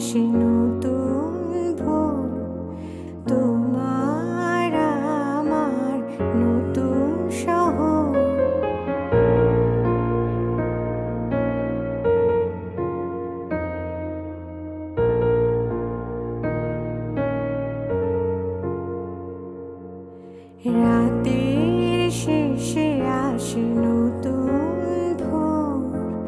আসে নতুন ভোর, তোমার আমার নতুন শহর। রাতের শেষে আসে নতুন ভোর,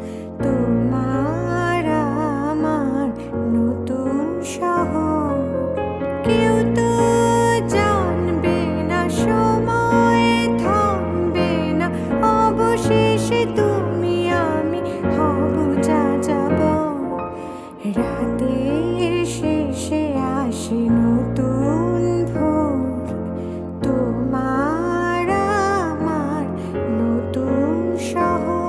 তোমার আমার নতুন শহর। কেউ তো জানবে না, সময় থামবে না, অবশেষে তুমি আমি হব যা যাব। রাতের শেষে আসে নতুন ভোর, তোমার আমার নতুন শহর।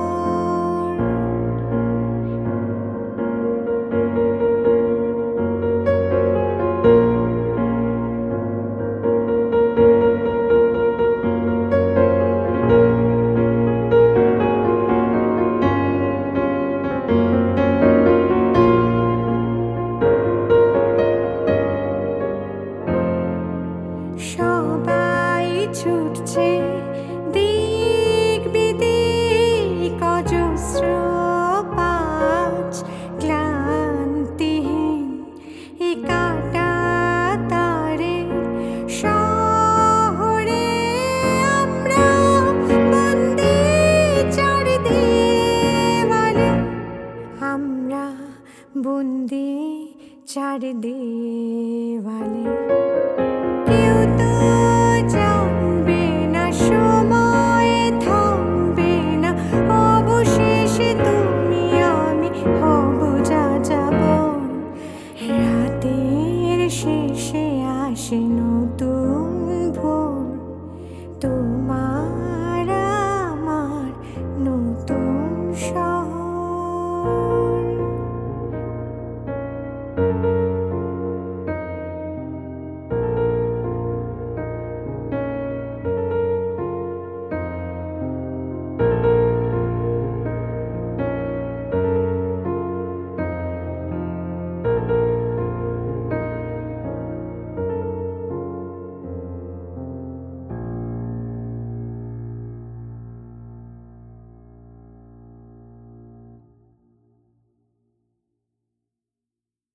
সবাই ছুটছে দিক বিদিক, অজস্র পাঁচ ক্লান্তিহীন এ কাটা তারের শহরে। আমরা বন্দী চার দেওয়ালে, আমরা বন্দী চার দেওয়ালে। কেউ